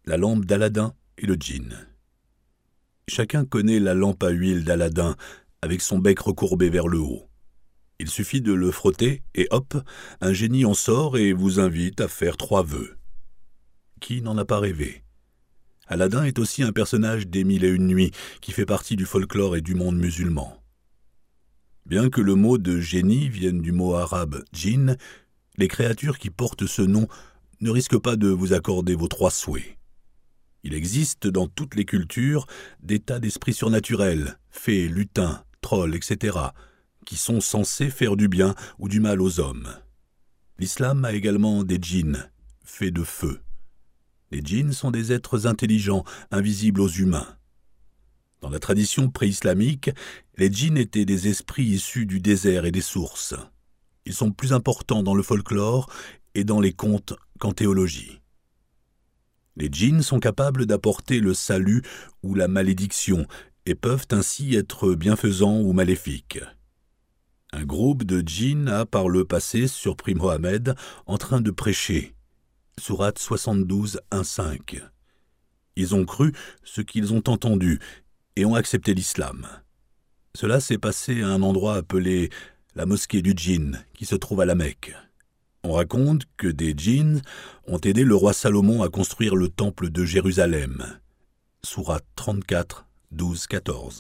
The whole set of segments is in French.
la lampe d'Aladin et le djinn. Chacun connaît la lampe à huile d'Aladin avec son bec recourbé vers le haut. Il suffit de le frotter et hop, un génie en sort et vous invite à faire 3 vœux. Qui n'en a pas rêvé? Aladin est aussi un personnage des Mille et une nuits qui fait partie du folklore et du monde musulman. Bien que le mot de génie vienne du mot arabe djinn, les créatures qui portent ce nom ne risquent pas de vous accorder vos 3 souhaits. Il existe dans toutes les cultures des tas d'esprits surnaturels, fées, lutins, trolls, etc., qui sont censés faire du bien ou du mal aux hommes. L'islam a également des djinns, faits de feu. Les djinns sont des êtres intelligents, invisibles aux humains. Dans la tradition pré-islamique, les djinns étaient des esprits issus du désert et des sources. Ils sont plus importants dans le folklore et dans les contes qu'en théologie. Les djinns sont capables d'apporter le salut ou la malédiction et peuvent ainsi être bienfaisants ou maléfiques. Un groupe de djinns a par le passé surpris Mohammed en train de prêcher. Sourate 72, 1-5. Ils ont cru ce qu'ils ont entendu et ont accepté l'islam. Cela s'est passé à un endroit appelé la mosquée du djinn, qui se trouve à la Mecque. On raconte que des djinns ont aidé le roi Salomon à construire le temple de Jérusalem. Sourate 34, 12-14.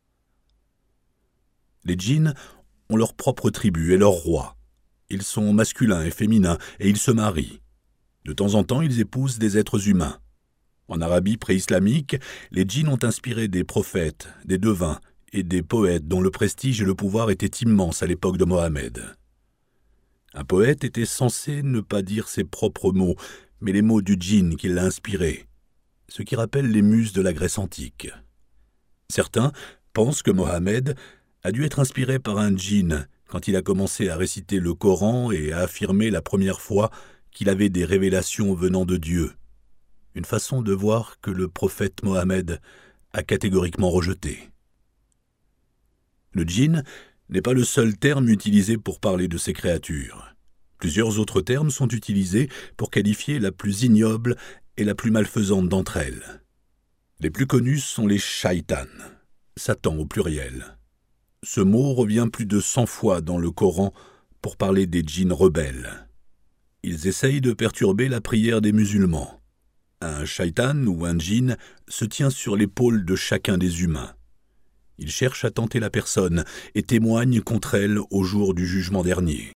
Les djinns ont leur propre tribu et leur roi. Ils sont masculins et féminins et ils se marient. De temps en temps, ils épousent des êtres humains. En Arabie pré-islamique, les djinns ont inspiré des prophètes, des devins et des poètes dont le prestige et le pouvoir étaient immenses à l'époque de Mohammed. Un poète était censé ne pas dire ses propres mots, mais les mots du djinn qui l'a inspiré, ce qui rappelle les muses de la Grèce antique. Certains pensent que Mohammed a dû être inspiré par un djinn quand il a commencé à réciter le Coran et à affirmer la première fois qu'il avait des révélations venant de Dieu, une façon de voir que le prophète Mohammed a catégoriquement rejeté. Le djinn n'est pas le seul terme utilisé pour parler de ces créatures. Plusieurs autres termes sont utilisés pour qualifier la plus ignoble et la plus malfaisante d'entre elles. Les plus connus sont les shaitans, Satan au pluriel. Ce mot revient plus de 100 fois dans le Coran pour parler des djinns rebelles. Ils essayent de perturber la prière des musulmans. Un shaitan ou un djinn se tient sur l'épaule de chacun des humains. Il cherche à tenter la personne et témoigne contre elle au jour du jugement dernier.